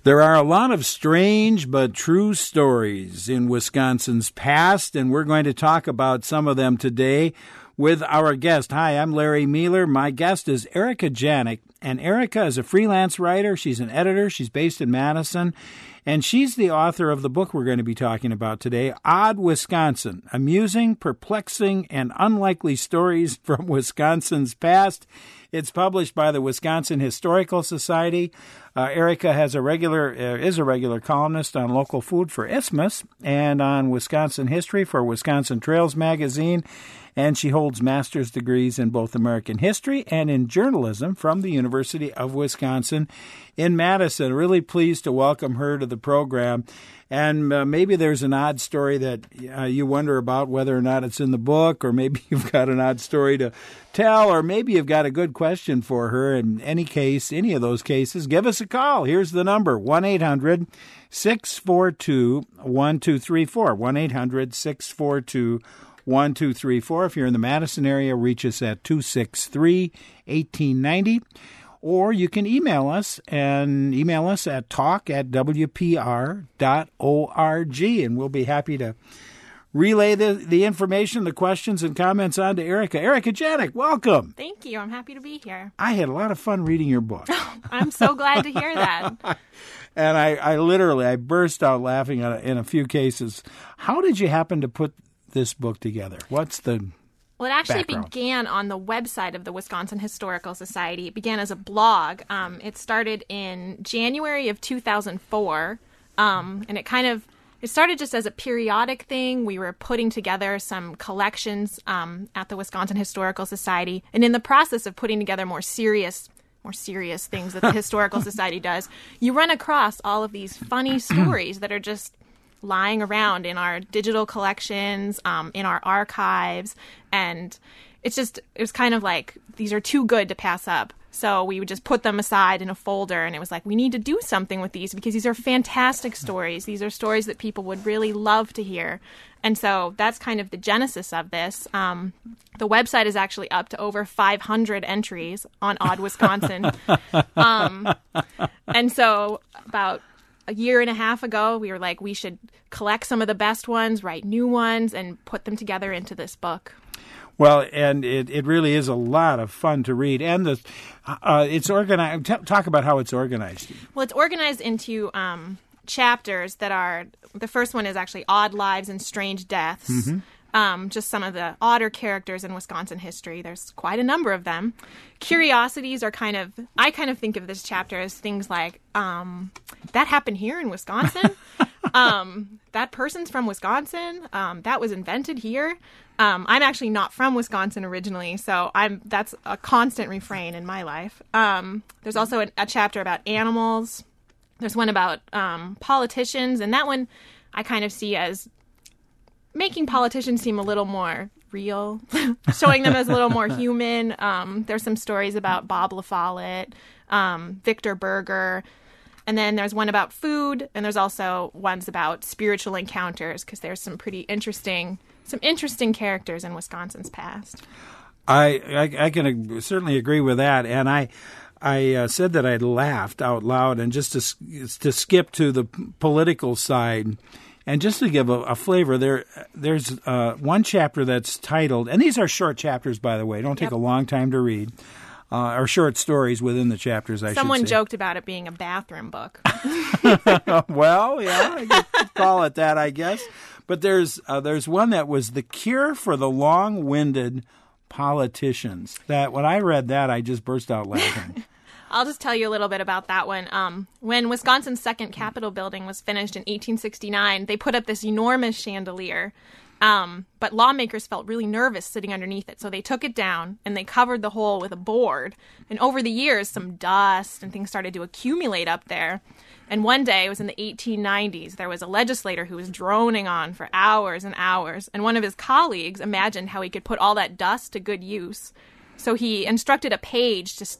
There are a lot of strange but true stories in Wisconsin's past, and we're going to talk about some of them today with our guest. Hi, I'm Larry Mueller. My guest is Erica Janik, and Erica is a freelance writer. She's an editor. She's based in Madison, and she's the author of the book we're going to be talking about today, Odd Wisconsin, Amusing, Perplexing, and Unlikely Stories from Wisconsin's Past. It's published by the Wisconsin Historical Society. Erica is a regular columnist on local food for Isthmus and on Wisconsin history for Wisconsin Trails magazine. And she holds master's degrees in both American history and in journalism from the University of Wisconsin in Madison. Really pleased to welcome her to the program. And maybe there's an odd story that you wonder about whether or not it's in the book, or maybe you've got an odd story to tell, or maybe you've got a good question for her. In any case, any of those cases, give us a call. Here's the number, 1-800-642-1234, 1-800-642-1234. If you're in the Madison area, reach us at 263-1890. Or you can email us at talk@wpr.org, and we'll be happy to relay the information, the questions, and comments on to Erica. Erica Janik, welcome. Thank you. I'm happy to be here. I had a lot of fun reading your book. I'm so glad to hear that. And I burst out laughing in a few cases. How did you happen to put this book together? What's the Well, it actually background? began on the website of the Wisconsin Historical Society. It began as a blog. It started in January of 2004, and it started just as a periodic thing. We were putting together some collections at the Wisconsin Historical Society, and in the process of putting together more serious things that the Historical Society does, you run across all of these funny stories that are just lying around in our digital collections, in our archives, and it was kind of like, these are too good to pass up. So we would just put them aside in a folder, and it was like, we need to do something with these because these are fantastic stories. These are stories that people would really love to hear. And so that's kind of the genesis of this. The website is actually up to over 500 entries on Odd Wisconsin. And so about a year and a half ago, we were like, we should collect some of the best ones, write new ones, and put them together into this book. Well, and it really is a lot of fun to read. And it's organized. Talk about how it's organized. Well, it's organized into chapters that are, the first one is actually Odd Lives and Strange Deaths. Mm-hmm. Just some of the odder characters in Wisconsin history. There's quite a number of them. Curiosities are I kind of think of this chapter as things like, that happened here in Wisconsin. That person's from Wisconsin. That was invented here. I'm actually not from Wisconsin originally, so that's a constant refrain in my life. There's also a chapter about animals. There's one about politicians, and that one I kind of see as making politicians seem a little more real, showing them as a little more human. There's some stories about Bob La Follette, Victor Berger, and then there's one about food, and there's also ones about spiritual encounters, because there's some pretty interesting characters in Wisconsin's past. I can certainly agree with that, and I said that I laughed out loud, and just to skip to the political side. And just to give a flavor, there's one chapter that's titled, and these are short chapters, by the way. Don't take a long time to read, or short stories within the chapters, I should say. Someone joked about it being a bathroom book. Well, yeah, I could call it that, I guess. But there's one that was The Cure for the Long-Winded Politicians. That when I read that, I just burst out laughing. I'll just tell you a little bit about that one. When Wisconsin's second Capitol building was finished in 1869, they put up this enormous chandelier, but lawmakers felt really nervous sitting underneath it, so they took it down, and they covered the hole with a board. And over the years, some dust and things started to accumulate up there. And one day, it was in the 1890s, there was a legislator who was droning on for hours and hours, and one of his colleagues imagined how he could put all that dust to good use. So he instructed a page to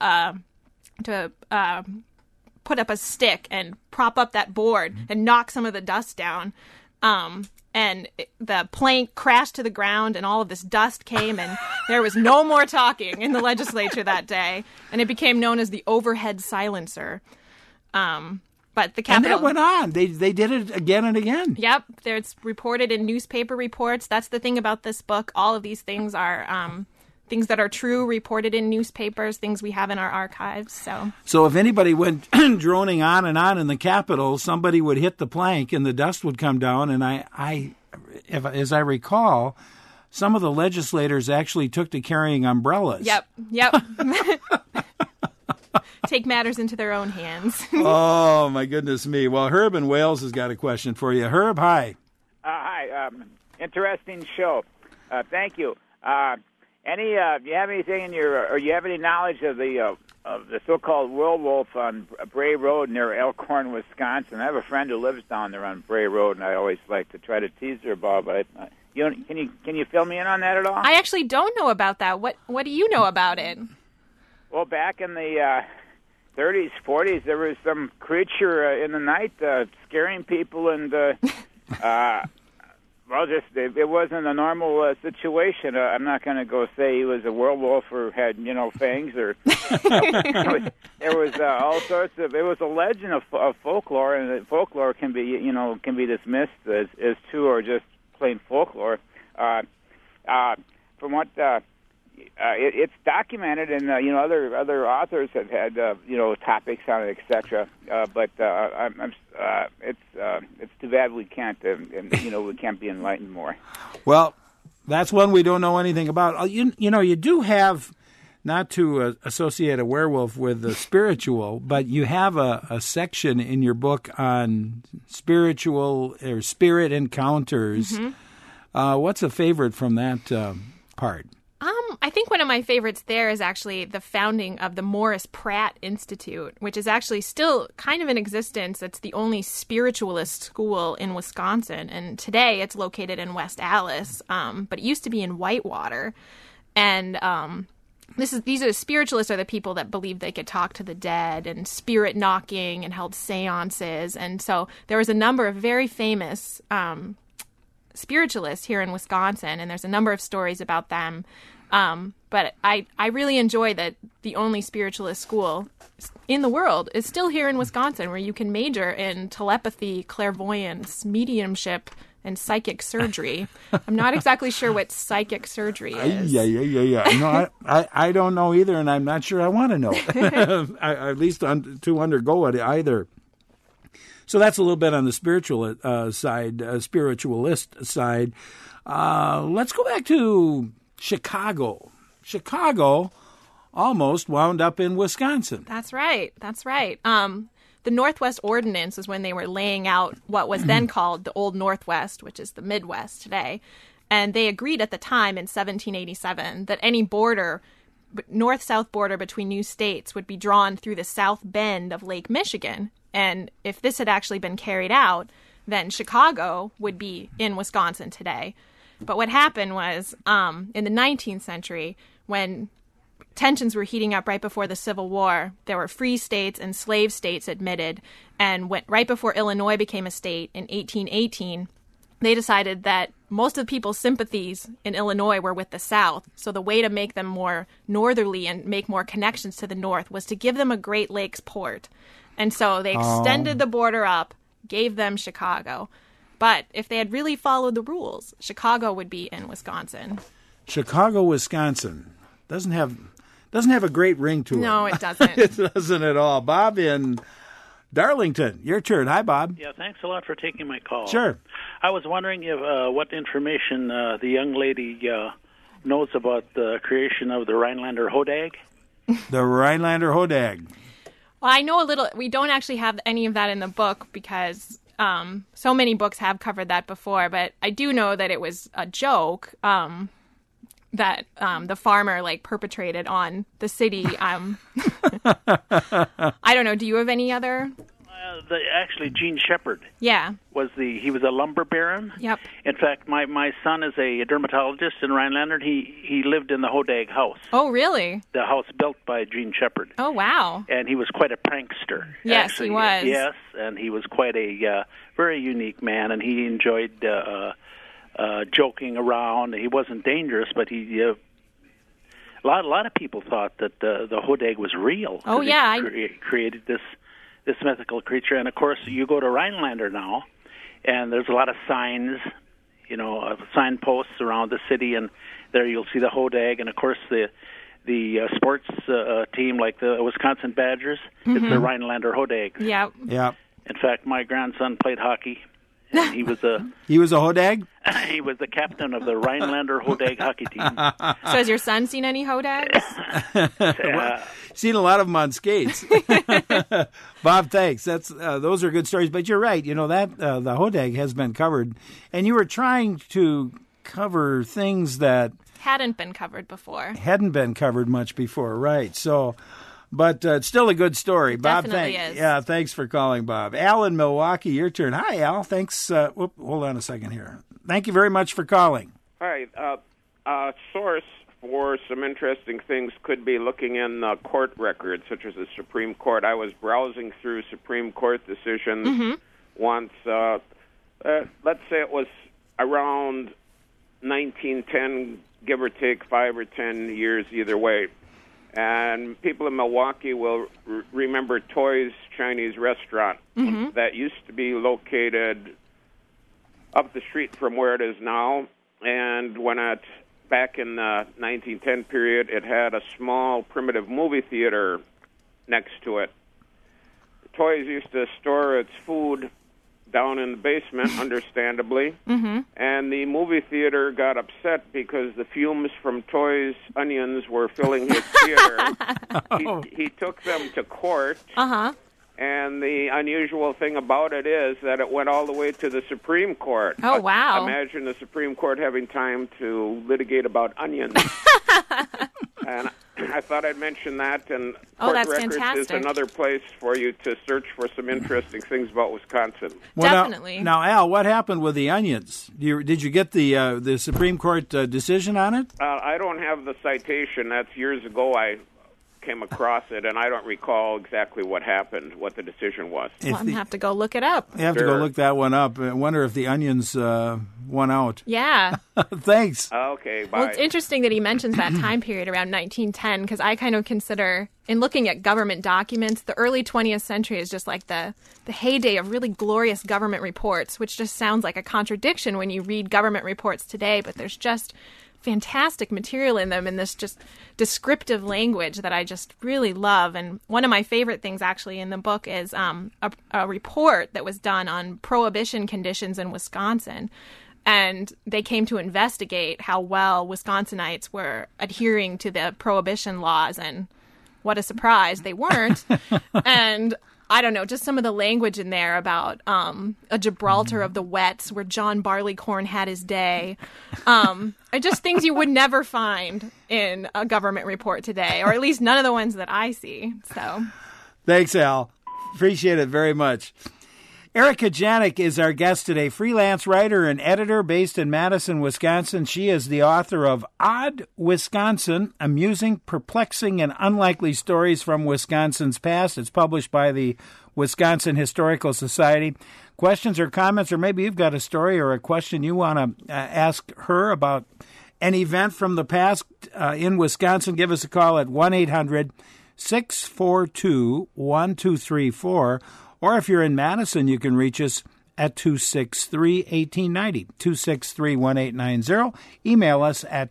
put up a stick and prop up that board and knock some of the dust down. And the plank crashed to the ground, and all of this dust came, and there was no more talking in the legislature that day. And it became known as the overhead silencer. But But the And capital... that went on. They did it again and again. Yep, it's reported in newspaper reports. That's the thing about this book. All of these things are things that are true, reported in newspapers, things we have in our archives. So if anybody went droning on in the Capitol, somebody would hit the plank and the dust would come down. And as I recall, some of the legislators actually took to carrying umbrellas. Yep. Take matters into their own hands. Oh, my goodness me. Well, Herb in Wales has got a question for you. Herb, hi. Hi. Interesting show. Thank you. Do you have anything in or you have any knowledge of the so-called werewolf on Bray Road near Elkhorn, Wisconsin? I have a friend who lives down there on Bray Road, and I always like to try to tease her about it. Can you fill me in on that at all? I actually don't know about that. What do you know about it? Well, back in the 30s, 40s, there was some creature in the night scaring people, and it wasn't a normal situation. I'm not going to go say he was a werewolf or had fangs or. There was all sorts of. It was a legend of folklore, and folklore can be dismissed as true or just plain folklore. From what. It's documented, and other authors have had topics on it, etc. But it's too bad we can't, we can't be enlightened more. Well, that's one we don't know anything about. You do have, not to associate a werewolf with the spiritual, but you have a section in your book on spiritual or spirit encounters. Mm-hmm. What's a favorite from that part? I think one of my favorites there is actually the founding of the Morris Pratt Institute, which is actually still kind of in existence. It's the only spiritualist school in Wisconsin, and today it's located in West Allis, but it used to be in Whitewater. And these are the spiritualists, are the people that believed they could talk to the dead and spirit knocking and held seances. And so there was a number of very famous spiritualists here in Wisconsin, and there's a number of stories about them. But I really enjoy that the only spiritualist school in the world is still here in Wisconsin, where you can major in telepathy, clairvoyance, mediumship, and psychic surgery. I'm not exactly sure what psychic surgery is. Yeah. No, I don't know either, and I'm not sure I want to know. At least to undergo it either. So that's a little bit on the spiritual side, spiritualist side. Let's go back to Chicago. Chicago almost wound up in Wisconsin. That's right. The Northwest Ordinance was when they were laying out what was then called the Old Northwest, which is the Midwest today. And they agreed at the time in 1787 that any border, north-south border between new states would be drawn through the south bend of Lake Michigan. And if this had actually been carried out, then Chicago would be in Wisconsin today. But what happened was, in the 19th century, when tensions were heating up right before the Civil War, there were free states and slave states admitted. And right before Illinois became a state in 1818, they decided that most of the people's sympathies in Illinois were with the South. So the way to make them more northerly and make more connections to the North was to give them a Great Lakes port. And so they extended the border up, gave them Chicago. But if they had really followed the rules, Chicago would be in Wisconsin. Chicago, Wisconsin doesn't have a great ring to it. No, it doesn't. It doesn't at all. Bob in Darlington, your turn. Hi, Bob. Yeah, thanks a lot for taking my call. Sure. I was wondering if what information the young lady knows about the creation of the Rhinelander Hodag. The Rhinelander Hodag. Well, I know a little. We don't actually have any of that in the book because so many books have covered that before. But I do know that it was a joke that the farmer perpetrated on the city. I don't know. Do you have any other? Actually, Gene Shepard. Yeah. He was a lumber baron. Yep. In fact, my son is a dermatologist in Rhinelander. He lived in the Hodag house. Oh, really? The house built by Gene Shepard. Oh, wow. And he was quite a prankster. Yes, actually. He was. Yes, and he was quite a very unique man, and he enjoyed joking around. He wasn't dangerous, but he a lot of people thought that the Hodag was real. Oh, yeah. He created this this mythical creature. And of course, you go to Rhinelander now, and there's a lot of signs, signposts around the city, and there you'll see the Hodag, and of course the sports team like the Wisconsin Badgers. It's the Rhinelander Hodag. Yep. Yeah. In fact, my grandson played hockey. And he was a Hodag? He was the captain of the Rhinelander Hodag hockey team. So has your son seen any Hodags? Seen a lot of them on skates. Bob, thanks. Those are good stories. But you're right. That the Hodag has been covered, and you were trying to cover things that hadn't been covered much before, right? So. But it's still a good story. Bob, definitely is. Yeah, thanks for calling, Bob. Al in Milwaukee, your turn. Hi, Al. Thanks. Hold on a second here. Thank you very much for calling. Hi. A source for some interesting things could be looking in court records, such as the Supreme Court. I was browsing through Supreme Court decisions once. Let's say it was around 1910, give or take 5 or 10 years either way. And people in Milwaukee will remember Toys Chinese Restaurant that used to be located up the street from where it is now. And back in the 1910 period, it had a small primitive movie theater next to it. Toys used to store its food down in the basement, understandably, and the movie theater got upset because the fumes from Toys' onions were filling his theater. He took them to court, and the unusual thing about it is that it went all the way to the Supreme Court. Oh, wow. Imagine the Supreme Court having time to litigate about onions. And I thought I'd mention that, and Court Records fantastic. is another place for you to search for some interesting things about Wisconsin. Well, definitely. Now, Al, what happened with the onions? Did you get the Supreme Court decision on it? I don't have the citation. That's years ago I came across it, and I don't recall exactly what happened, what the decision was. Well, I'm going to have to go look it up. You have to go look that one up. I wonder if the onions won out. Yeah. Thanks. Okay, bye. Well, it's interesting that he mentions that time period around 1910, because I kind of consider, in looking at government documents, the early 20th century is just like the heyday of really glorious government reports, which just sounds like a contradiction when you read government reports today, but there's just fantastic material in them in this just descriptive language that I just really love. And one of my favorite things actually in the book is a report that was done on prohibition conditions in Wisconsin. And they came to investigate how well Wisconsinites were adhering to the prohibition laws. And what a surprise, they weren't. And I don't know, just some of the language in there about a Gibraltar of the wets where John Barleycorn had his day. Just things you would never find in a government report today, or at least none of the ones that I see. So, thanks, Al. Appreciate it very much. Erica Janik is our guest today, freelance writer and editor based in Madison, Wisconsin. She is the author of Odd Wisconsin, Amusing, Perplexing, and Unlikely Stories from Wisconsin's Past. It's published by the Wisconsin Historical Society. Questions or comments, or maybe you've got a story or a question you want to ask her about an event from the past in Wisconsin, give us a call at 1-800-642-1234. Or if you're in Madison, you can reach us at 263-1890, 263-1890. Email us at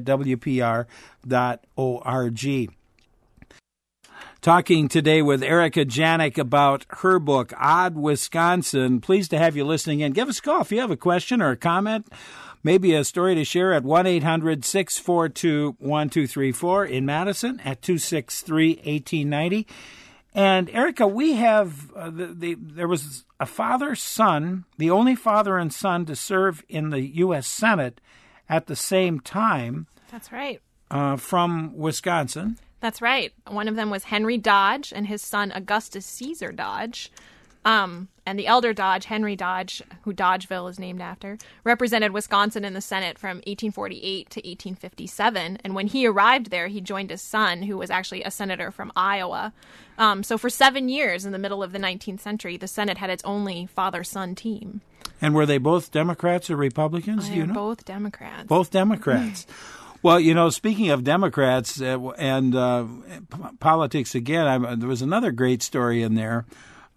talk@wpr.org. Talking today with Erica Janik about her book, Odd Wisconsin. Pleased to have you listening in. Give us a call if you have a question or a comment, maybe a story to share at 1-800-642-1234 in Madison at 263-1890. And, Erica, we have, there was a father-son, the only father and son to serve in the U.S. Senate at the same time. That's right. From Wisconsin. That's right. One of them was Henry Dodge and his son Augustus Caesar Dodge. And the elder Dodge, Henry Dodge, who Dodgeville is named after, represented Wisconsin in the Senate from 1848 to 1857. And when he arrived there, he joined his son, who was actually a senator from Iowa. So for 7 years in the middle of the 19th century, the Senate had its only father-son team. And were they both Democrats or Republicans? They were both Democrats. Both Democrats. Well, you know, speaking of Democrats and politics again, there was another great story in there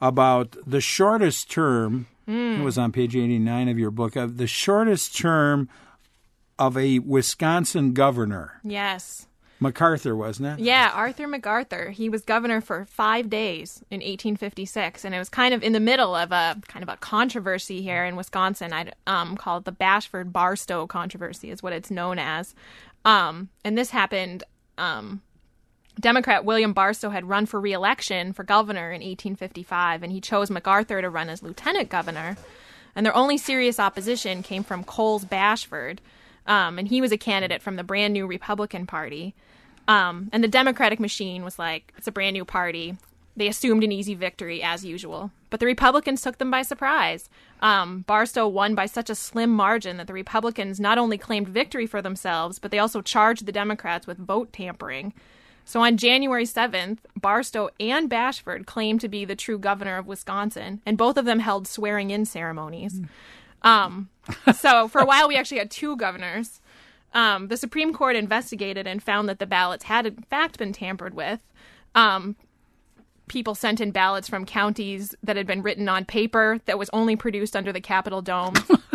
about the shortest term. It was on page 89 of your book. Of the shortest term of a Wisconsin governor. Yes. MacArthur, wasn't it? Yeah, Arthur MacArthur. He was governor for 5 days in 1856, and it was kind of in the middle of a controversy here in Wisconsin. I'd call it the Bashford-Barstow controversy is what it's known as. And this happened. Democrat William Barstow had run for re-election for governor in 1855, and he chose MacArthur to run as lieutenant governor. And their only serious opposition came from Coles Bashford, and he was a candidate from the brand new Republican Party. And the Democratic machine was like, it's a brand new party. They assumed an easy victory, as usual. But the Republicans took them by surprise. Barstow won by such a slim margin that the Republicans not only claimed victory for themselves, but they also charged the Democrats with vote tampering. So on January 7th, Barstow and Bashford claimed to be the true governor of Wisconsin, and both of them held swearing-in ceremonies. So for a while, we actually had two governors. The Supreme Court investigated and found that the ballots had, in fact, been tampered with. People sent in ballots from counties that had been written on paper that was only produced under the Capitol Dome.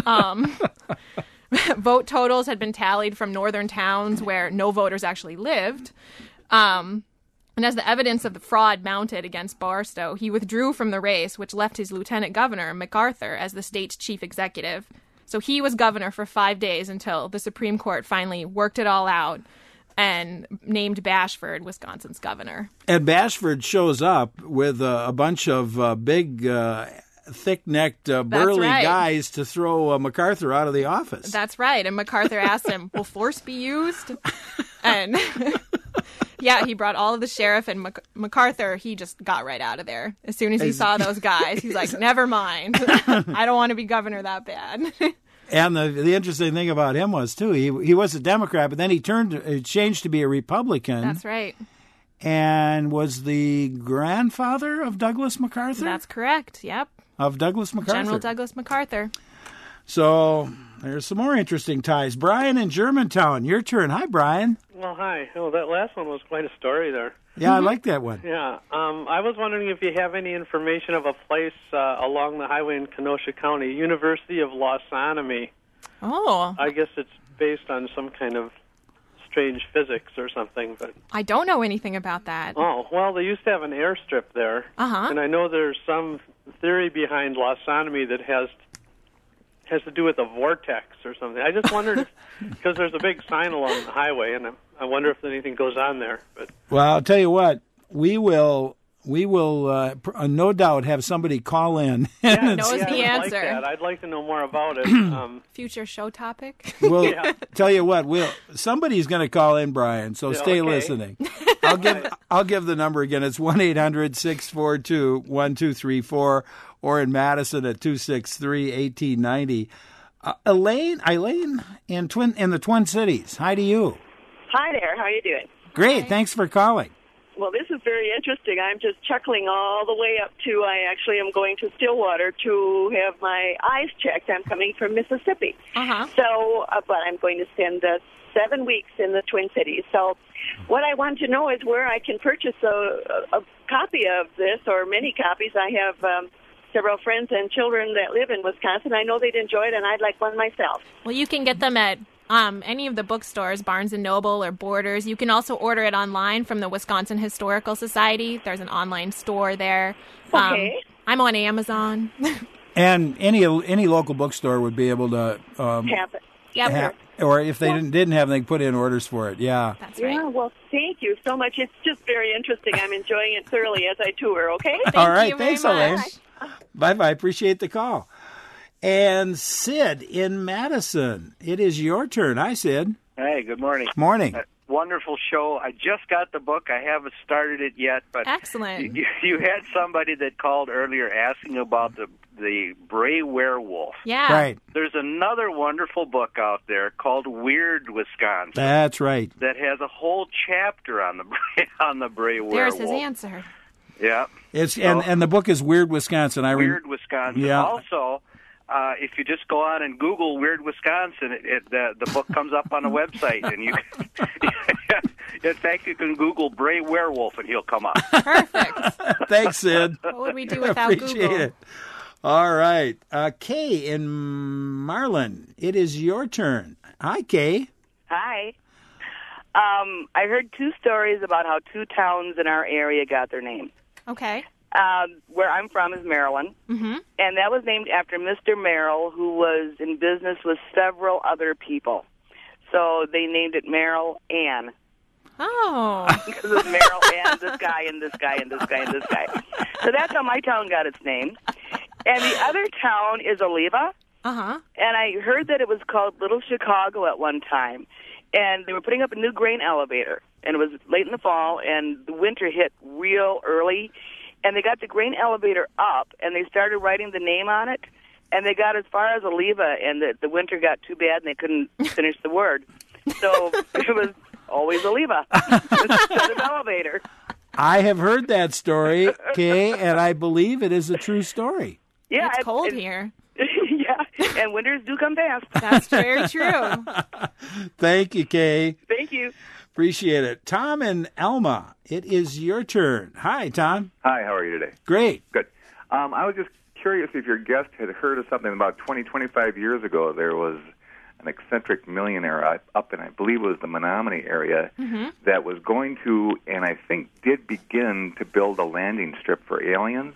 Vote totals had been tallied from northern towns where no voters actually lived. And as the evidence of the fraud mounted against Barstow, he withdrew from the race, which left his lieutenant governor, MacArthur, as the state's chief executive. So he was governor for 5 days until the Supreme Court finally worked it all out and named Bashford Wisconsin's governor. And Bashford shows up with a bunch of big, thick-necked, burly guys to throw MacArthur out of the office. That's right. And MacArthur asked him, will force be used? And yeah, he brought all of the sheriff, and MacArthur, he just got right out of there. As soon as he saw those guys, he's like, never mind. I don't want to be governor that bad. And the interesting thing about him was, too, he was a Democrat, but then he changed to be a Republican. That's right. And was the grandfather of Douglas MacArthur? That's correct, yep. Of Douglas MacArthur. General Douglas MacArthur. So there's some more interesting ties. Brian in Germantown, your turn. Hi, Brian. Well, hi. Oh, that last one was quite a story there. Yeah, I like that one. Yeah. I was wondering if you have any information of a place along the highway in Kenosha County, University of Lausonomy. Oh. I guess it's based on some kind of strange physics or something. But I don't know anything about that. Oh, well, they used to have an airstrip there. Uh-huh. And I know there's some theory behind Lausonomy that has to do with a vortex or something. I just wondered, because there's a big sign along the highway, and I wonder if anything goes on there. But well, I'll tell you what, we will no doubt have somebody call in. Yeah, knows the answer. Like that. I'd like to know more about it. Future show topic. Well, tell you what, somebody's going to call in, Brian. So stay listening. I'll give the number again. It's 1-800-642-1234, or in Madison at 263-1890. Elaine in the Twin Cities. Hi to you. Hi there. How are you doing? Great. Thanks for calling. Well, this is very interesting. I'm just chuckling all the way up to I actually am going to Stillwater to have my eyes checked. I'm coming from Mississippi. Uh-huh. So, but I'm going to spend 7 weeks in the Twin Cities. So what I want to know is where I can purchase a copy of this, or many copies. I have several friends and children that live in Wisconsin. I know they'd enjoy it, and I'd like one myself. Well, you can get them at any of the bookstores, Barnes & Noble or Borders. You can also order it online from the Wisconsin Historical Society. There's an online store there. Okay. I'm on Amazon. And any local bookstore would be able to have it. Yep. Or if they didn't have, they put in orders for it. Yeah. That's right. Yeah, well, thank you so much. It's just very interesting. I'm enjoying it thoroughly as I tour, okay? All right. Thank you Thanks, very Elaine. much. Bye-bye. Appreciate the call. And Sid in Madison, it is your turn. Hi, Sid. Hey, good morning. Morning. Wonderful show. I just got the book. I haven't started it yet, but excellent. You had somebody that called earlier asking about the Bray Werewolf. Yeah. Right. There's another wonderful book out there called Weird Wisconsin. That's right. That has a whole chapter on the Bray Werewolf. There's his answer. Yeah. And the book is Weird Wisconsin. Weird Wisconsin. Yeah. Also, if you just go on and Google Weird Wisconsin, the book comes up on the website, and you. In fact, you can Google Bray Werewolf, and he'll come up. Perfect. Thanks, Sid. What would we do without Appreciate Google? it. All right. Kay in Marlin, it is your turn. Hi, Kay. Hi. I heard two stories about how two towns in our area got their name. Okay. Where I'm from is Maryland, and that was named after Mr. Merrill, who was in business with several other people. So they named it Merrill Ann. Oh. Because of Merrill Ann, this guy, and this guy, and this guy, and this guy. So that's how my town got its name. And the other town is Oliva. Uh-huh. And I heard that it was called Little Chicago at one time. And they were putting up a new grain elevator. And it was late in the fall, and the winter hit real early. And they got the grain elevator up, and they started writing the name on it. And they got as far as Oliva, and the winter got too bad, and they couldn't finish the word. So it was always Oliva instead of elevator. I have heard that story, Kay, and I believe it is a true story. Yeah, It's cold here. Yeah, and winters do come fast. That's very true. Thank you, Kay. Thank you. Appreciate it. Tom and Elma, it is your turn. Hi, Tom. Hi, how are you today? Great. Good. I was just curious if your guest had heard of something about 25 years ago. There was an eccentric millionaire up in, I believe it was the Menominee area, that was going to, and I think did begin to build a landing strip for aliens.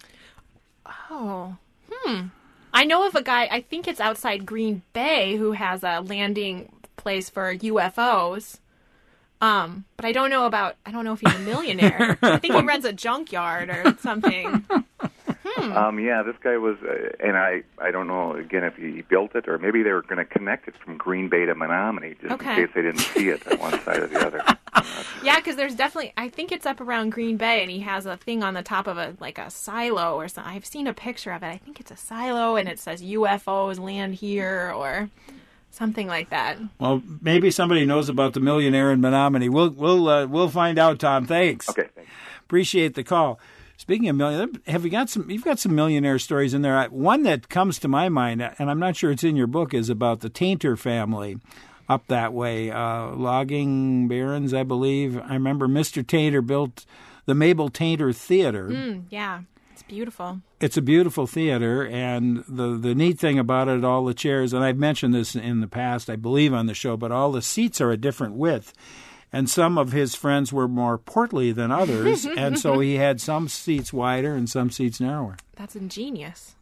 Oh. I know of a guy, I think it's outside Green Bay, who has a landing place for UFOs. But I don't know if he's a millionaire. I think he runs a junkyard or something. Yeah, this guy was, and I don't know, again, if he built it, or maybe they were going to connect it from Green Bay to Menominee, just in case they didn't see it on one side or the other. Yeah, because there's definitely, I think it's up around Green Bay, and he has a thing on the top of a silo or something. I've seen a picture of it. I think it's a silo, and it says UFOs land here, or something like that. Well, maybe somebody knows about the millionaire in Menominee. We'll find out, Tom. Thanks. Okay, thanks. Appreciate the call. Speaking of millionaire, you've got some millionaire stories in there. One that comes to my mind, and I'm not sure it's in your book, is about the Tainter family up that way, logging barons, I believe. I remember Mr. Tainter built the Mabel Tainter Theater. Yeah, it's beautiful. It's a beautiful theater, and the neat thing about it, all the chairs, and I've mentioned this in the past, I believe, on the show, but all the seats are a different width. And some of his friends were more portly than others, and so he had some seats wider and some seats narrower. That's ingenious.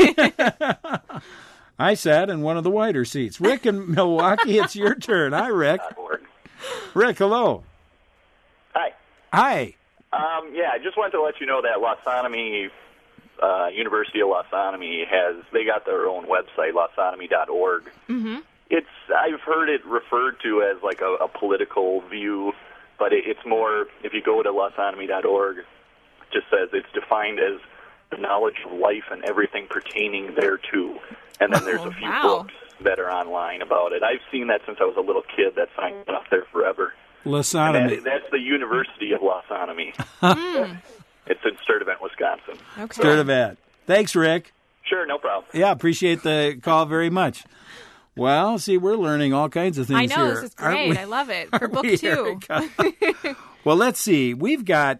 I sat in one of the wider seats. Rick in Milwaukee, it's your turn. Hi, Rick. Rick, hello. Hi. Hi. Yeah, I just wanted to let you know that Losonomy, University of Losonomy they got their own website, losonomy.org. Mm-hmm. I've heard it referred to as like a political view, but it's more, if you go to losonomy.org, it just says it's defined as the knowledge of life and everything pertaining thereto. And then there's a few books that are online about it. I've seen that since I was a little kid. That sign's been up there forever. Losonomy. That's the University of Losonomy. It's in Sturtevant, Wisconsin. Okay. Sturtevant. Thanks, Rick. Sure, no problem. Yeah, appreciate the call very much. Well, see, we're learning all kinds of things here. I know, this is great. I love it. For book 2. Well, let's see. We have got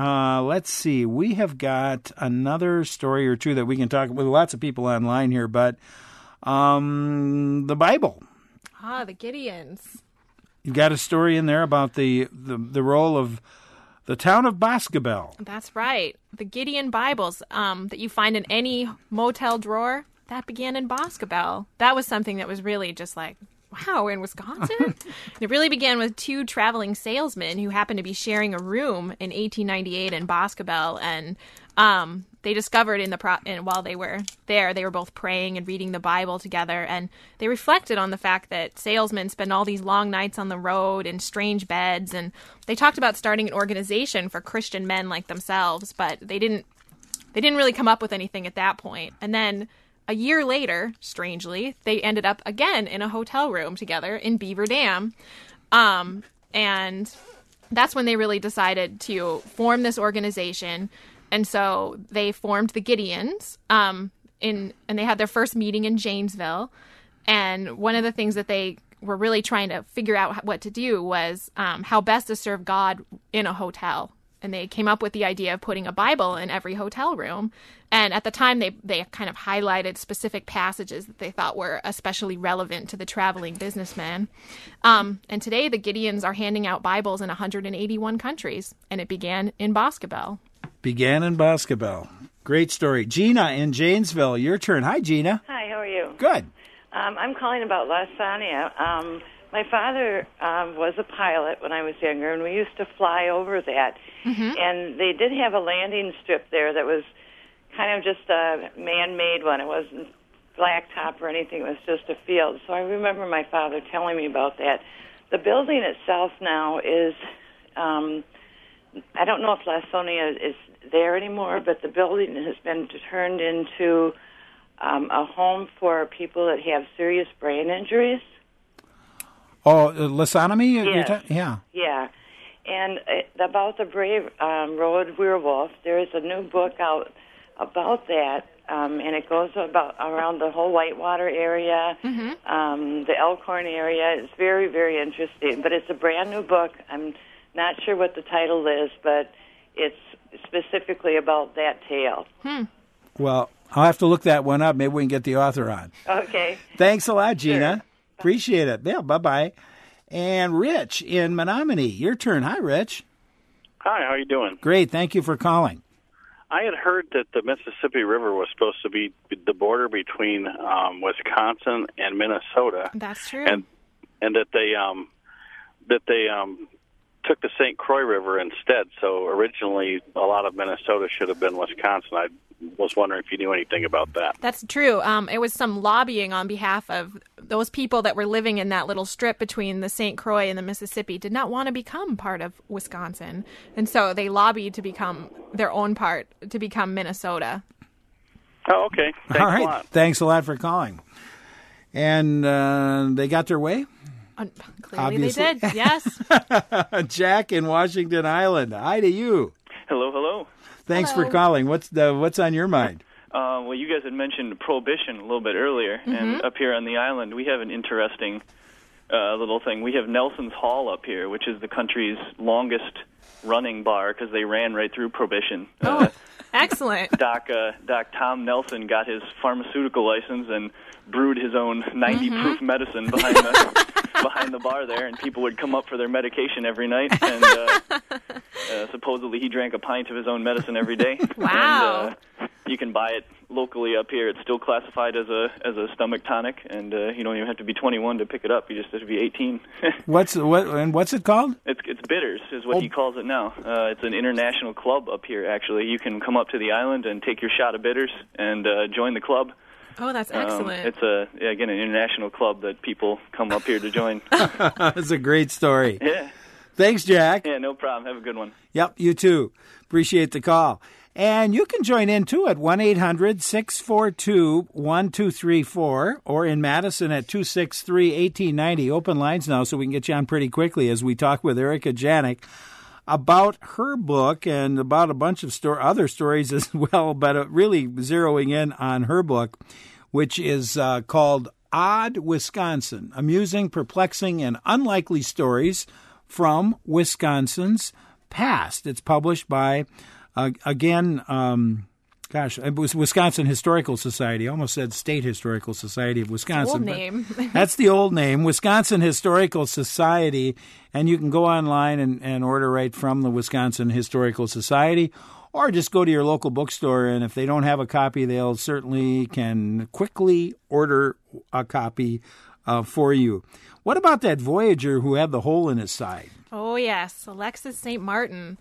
another story or two that we can talk with lots of people online here, but the Bible. The Gideons. You've got a story in there about the role of the town of Boscobel. That's right. The Gideon Bibles that you find in any motel drawer, that began in Boscobel. That was something that was really just like, wow, we're in Wisconsin? It really began with 2 traveling salesmen who happened to be sharing a room in 1898 in Boscobel, and they discovered while they were there, they were both praying and reading the Bible together, and they reflected on the fact that salesmen spend all these long nights on the road in strange beds, and they talked about starting an organization for Christian men like themselves, but they didn't really come up with anything at that point. And then a year later, strangely, they ended up again in a hotel room together in Beaver Dam. And that's when they really decided to form this organization. And so they formed the Gideons and they had their first meeting in Janesville. And one of the things that they were really trying to figure out what to do was how best to serve God in a hotel. And they came up with the idea of putting a Bible in every hotel room. And at the time, they kind of highlighted specific passages that they thought were especially relevant to the traveling businessman. And today, the Gideons are handing out Bibles in 181 countries. And it began in Boscobel. Great story. Gina in Janesville, your turn. Hi, Gina. Hi, how are you? Good. I'm calling about Lasania. My father was a pilot when I was younger, and we used to fly over that. Mm-hmm. And they did have a landing strip there that was kind of just a man-made one. It wasn't blacktop or anything. It was just a field. So I remember my father telling me about that. The building itself now is, I don't know if Lasonia is there anymore, but the building has been turned into a home for people that have serious brain injuries. Oh, Lasonomy? Yes. Yeah. Yeah. And about the Brave Road Werewolf, there is a new book out about that, and it goes around the whole Whitewater area, the Elkhorn area. It's very, very interesting. But it's a brand new book. I'm not sure what the title is, but it's specifically about that tale. Well, I'll have to look that one up. Maybe we can get the author on. Okay. Thanks a lot, Gina. Sure. Appreciate it. Yeah, bye-bye. And Rich in Menominee, your turn. Hi, Rich. Hi, how you doing? Great. Thank you for calling. I had heard that the Mississippi River was supposed to be the border between Wisconsin and Minnesota. That's true. And that they took the St. Croix River instead. So originally, a lot of Minnesota should have been Wisconsin. I was wondering if you knew anything about that. That's true. It was some lobbying on behalf of those people that were living in that little strip between the St. Croix and the Mississippi did not want to become part of Wisconsin. And so they lobbied to become their own part, to become Minnesota. Oh, okay. Thanks All right. a lot. Thanks a lot for calling. And they got their way? Clearly Obviously. they did, yes. Jack in Washington Island. Hi to you. Hello, hello. Thanks for calling. What's on your mind? Well, you guys had mentioned Prohibition a little bit earlier, and up here on the island, we have an interesting little thing. We have Nelson's Hall up here, which is the country's longest-running bar because they ran right through Prohibition. Excellent. Doc Tom Nelson got his pharmaceutical license and brewed his own 90-proof medicine behind the bar there, and people would come up for their medication every night, and supposedly he drank a pint of his own medicine every day. Wow. And you can buy it locally up here. It's still classified as a stomach tonic, and you don't even have to be 21 to pick it up. You just have to be 18. What's it called? It's Bitters is what he calls it now. It's an international club up here, actually. You can come up to the island and take your shot of Bitters and join the club. Oh, that's excellent. It's an international club that people come up here to join. That's a great story. Yeah. Thanks, Jack. Yeah, no problem. Have a good one. Yep, you too. Appreciate the call. And you can join in, too, at 1-800-642-1234 or in Madison at 263-1890. Open lines now so we can get you on pretty quickly as we talk with Erica Janik about her book and about a bunch of other stories as well, but really zeroing in on her book, which is called Odd Wisconsin, Amusing, Perplexing, and Unlikely Stories from Wisconsin's Past. It's published by, it was Wisconsin Historical Society. I almost said State Historical Society of Wisconsin. Old name. That's the old name, Wisconsin Historical Society. And you can go online and order right from the Wisconsin Historical Society, or just go to your local bookstore. And if they don't have a copy, they'll certainly can quickly order a copy for you. What about that Voyager who had the hole in his side? Oh, yes. Alexis St. Martin.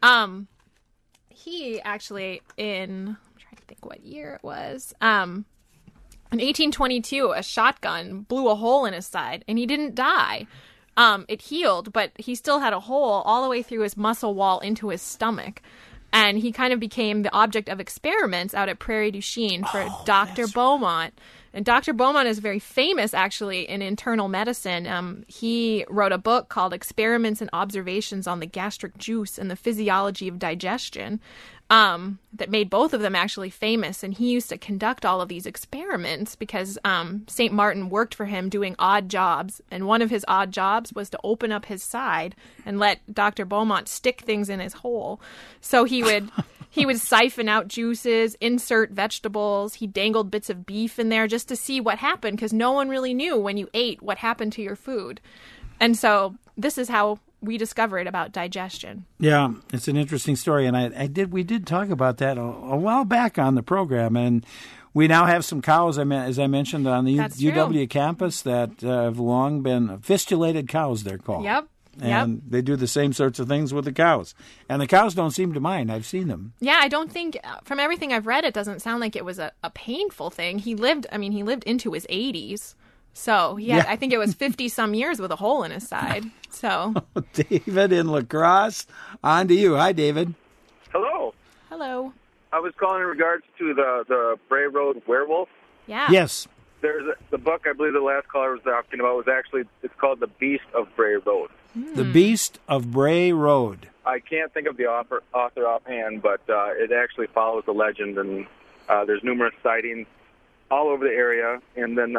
He actually, I'm trying to think what year it was. In 1822, a shotgun blew a hole in his side, and he didn't die. It healed, but he still had a hole all the way through his muscle wall into his stomach. And he kind of became the object of experiments out at Prairie du Chien for Dr. Beaumont. And Dr. Beaumont is very famous, actually, in internal medicine. He wrote a book called Experiments and Observations on the Gastric Juice and the Physiology of Digestion. that made both of them actually famous. And he used to conduct all of these experiments because St. Martin worked for him doing odd jobs. And one of his odd jobs was to open up his side and let Dr. Beaumont stick things in his hole. So he would siphon out juices, insert vegetables. He dangled bits of beef in there just to see what happened, because no one really knew when you ate what happened to your food. And so this is how we discovered about digestion. Yeah, it's an interesting story, and we did talk about that a while back on the program, and we now have some cows, as I mentioned, on the UW campus that have long been fistulated cows, they're called. Yep. And they do the same sorts of things with the cows. And the cows don't seem to mind. I've seen them. Yeah, I don't think, from everything I've read, it doesn't sound like it was a painful thing. He lived into his 80s. So, yeah, I think it was 50-some years with a hole in his side. So, David in La Crosse, on to you. Hi, David. Hello. Hello. I was calling in regards to the Bray Road werewolf. Yeah. Yes. There's the book I believe the last caller was talking about it's called The Beast of Bray Road. The Beast of Bray Road. I can't think of the author offhand, but it actually follows the legend, and there's numerous sightings all over the area, and then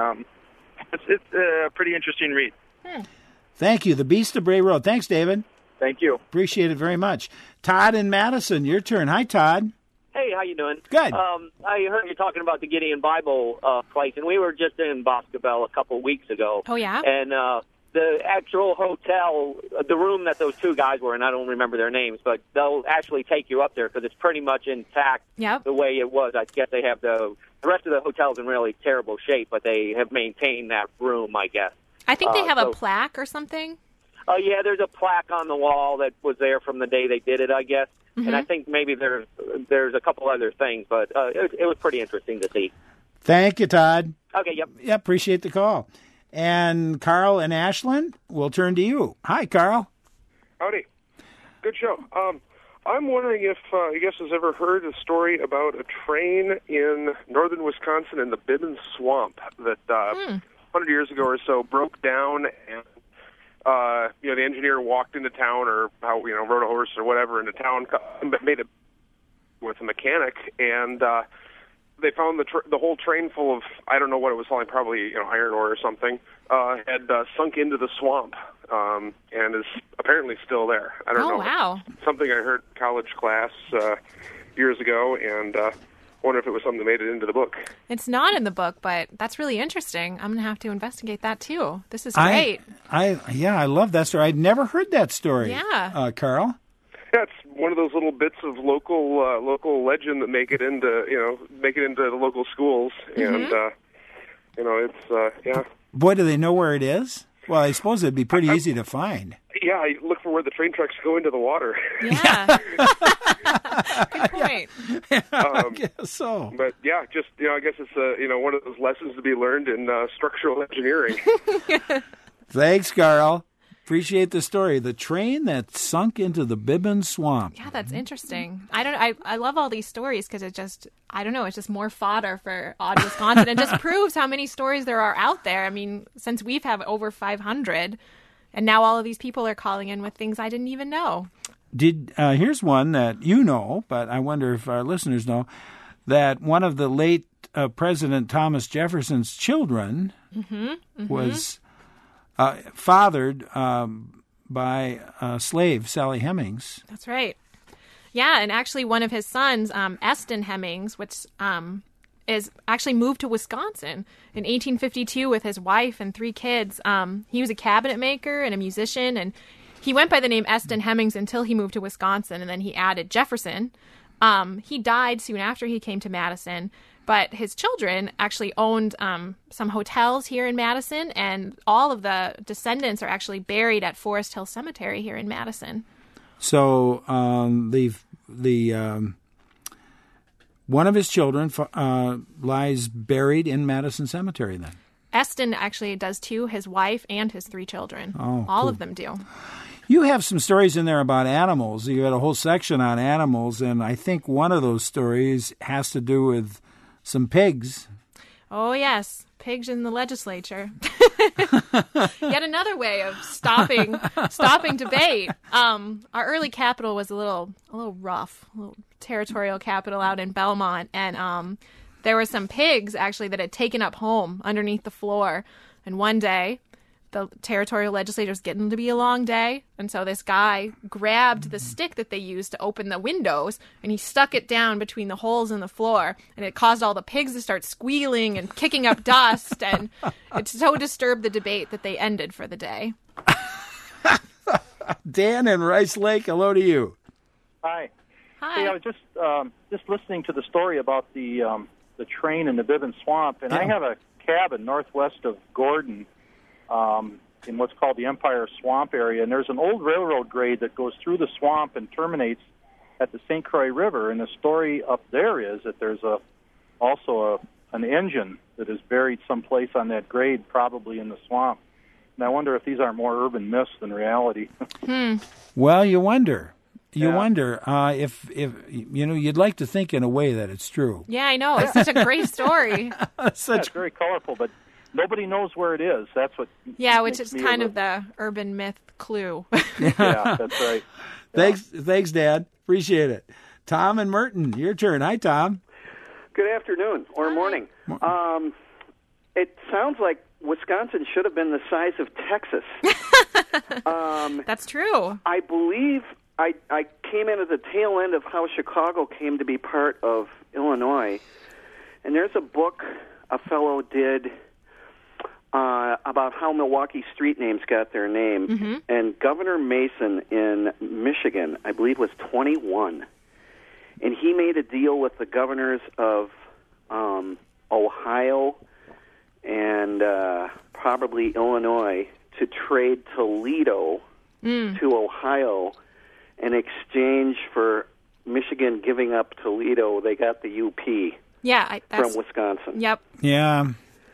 it's a pretty interesting read. Thank you. The Beast of Bray Road. Thanks, David. Thank you. Appreciate it very much. Todd in Madison, your turn. Hi, Todd. Hey, how you doing? Good. I heard you talking about the Gideon Bible place, and we were just in Boscobel a couple of weeks ago. Oh, yeah? And the actual hotel, the room that those two guys were in, I don't remember their names, but they'll actually take you up there because it's pretty much intact the way it was. I guess they have the rest of the hotel's in really terrible shape, but they have maintained that room, I guess. I think they have a plaque or something. Oh, yeah, there's a plaque on the wall that was there from the day they did it, I guess. Mm-hmm. And I think maybe there's a couple other things, but it was pretty interesting to see. Thank you, Todd. Okay, yep. Yeah, appreciate the call. And Carl and Ashland, we'll turn to you. Hi, Carl. Howdy. Good show. I'm wondering if you guys has ever heard a story about a train in northern Wisconsin in the Bibbins Swamp that 100 years ago or so broke down, and the engineer walked into town or rode a horse or whatever into town, made it with a mechanic, and they found the whole train full of, I don't know what it was hauling, probably iron ore or something, had sunk into the swamp and is apparently still there. I don't know. Oh, wow. Something I heard in college class years ago, and wonder if it was something that made it into the book. It's not in the book, but that's really interesting. I'm going to have to investigate that, too. This is great. I love that story. I'd never heard that story. Yeah. Carl? Yeah, it's one of those little bits of local legend that make it into the local schools, and it's Boy, do they know where it is? Well, I suppose it'd be pretty easy to find. Yeah, I look for where the train tracks go into the water. Yeah. Good point. I guess so. But yeah, just I guess it's one of those lessons to be learned in structural engineering. Thanks, Carl. Appreciate the story. The train that sunk into the Bibbins Swamp. Yeah, that's interesting. I love all these stories because it's just more fodder for Odd Wisconsin. It just proves how many stories there are out there. I mean, since we've had over 500, and now all of these people are calling in with things I didn't even know. Here's one that you know, but I wonder if our listeners know, that one of the late President Thomas Jefferson's children was fathered by a slave, Sally Hemings. That's right. Yeah, and actually one of his sons, Eston Hemings, which is actually moved to Wisconsin in 1852 with his wife and 3 kids. He was a cabinet maker and a musician, and he went by the name Eston Hemings until he moved to Wisconsin, and then he added Jefferson. He died soon after he came to Madison, but his children actually owned some hotels here in Madison, and all of the descendants are actually buried at Forest Hill Cemetery here in Madison. So one of his children lies buried in Madison Cemetery then? Eston actually does too, his wife and his 3 children. Oh, all cool. of them do. You have some stories in there about animals. You had a whole section on animals, and I think one of those stories has to do with some pigs. Oh, yes. Pigs in the legislature. Yet another way of stopping debate. Our early capital was a little rough, a little territorial capital out in Belmont, and there were some pigs actually that had taken up home underneath the floor. And one day, the territorial legislature was getting to be a long day, and so this guy grabbed the stick that they used to open the windows, and he stuck it down between the holes in the floor, and it caused all the pigs to start squealing and kicking up dust, and it so disturbed the debate that they ended for the day. Dan in Rice Lake, hello to you. Hi. Hi. Hey, I was just listening to the story about the train in the Bibbin Swamp, and I have a cabin northwest of Gordon, in what's called the Empire Swamp area, and there's an old railroad grade that goes through the swamp and terminates at the St. Croix River. And the story up there is that there's also an engine that is buried someplace on that grade, probably in the swamp. And I wonder if these are more urban myths than reality. Well, you wonder. You wonder if you'd like to think in a way that it's true. Yeah, I know. It's such a great story. It's very colorful, but nobody knows where it is. That's what. Yeah, which is kind of the urban myth clue. Yeah, that's right. Yeah. Thanks, Dad. Appreciate it. Tom and Merton, your turn. Hi, Tom. Good afternoon or morning. It sounds like Wisconsin should have been the size of Texas. That's true. I believe I came in at the tail end of how Chicago came to be part of Illinois, and there's a book a fellow did about how Milwaukee street names got their name, and Governor Mason in Michigan, I believe, was 21, and he made a deal with the governors of Ohio and probably Illinois to trade Toledo to Ohio in exchange for Michigan giving up Toledo. They got the UP from Wisconsin. Yep. Yeah.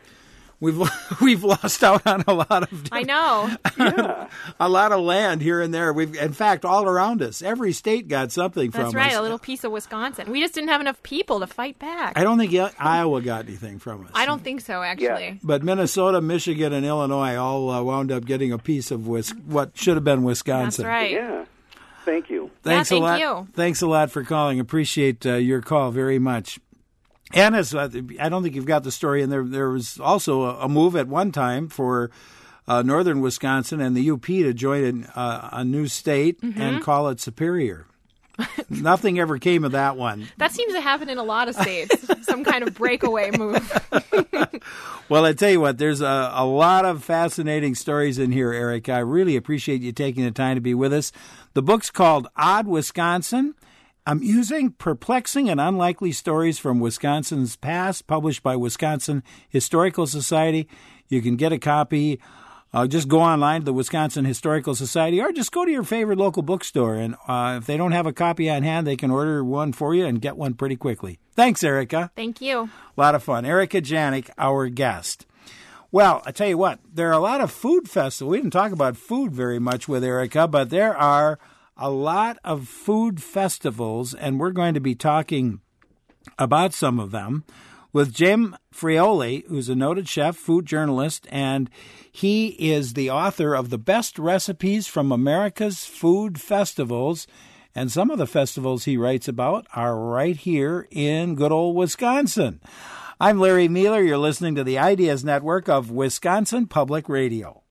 We've lost out on a lot of. I know. A lot of land here and there. In fact, all around us, every state got something from us. That's right, a little piece of Wisconsin. We just didn't have enough people to fight back. I don't think Iowa got anything from us. I don't think so, actually. Yeah. But Minnesota, Michigan, and Illinois all wound up getting a piece of what should have been Wisconsin. That's right. Yeah. Thank you. Thanks a lot. You. Thanks a lot for calling. Appreciate your call very much. And I don't think you've got the story, and there was also a move at one time for northern Wisconsin and the UP to join a new state and call it Superior. Nothing ever came of that one. That seems to happen in a lot of states, some kind of breakaway move. Well, I tell you what, there's a lot of fascinating stories in here, Eric. I really appreciate you taking the time to be with us. The book's called Odd Wisconsin, Amusing, Perplexing, and Unlikely Stories from Wisconsin's Past, published by Wisconsin Historical Society. You can get a copy. Just go online to the Wisconsin Historical Society, or just go to your favorite local bookstore. And if they don't have a copy on hand, they can order one for you and get one pretty quickly. Thanks, Erica. Thank you. A lot of fun. Erica Janik, our guest. Well, I tell you what, there are a lot of food festivals. We didn't talk about food very much with Erica, but there are a lot of food festivals, and we're going to be talking about some of them with Jim Frioli, who's a noted chef, food journalist, and he is the author of The Best Recipes from America's Food Festivals. And some of the festivals he writes about are right here in good old Wisconsin. I'm Larry Mealer. You're listening to the Ideas Network of Wisconsin Public Radio.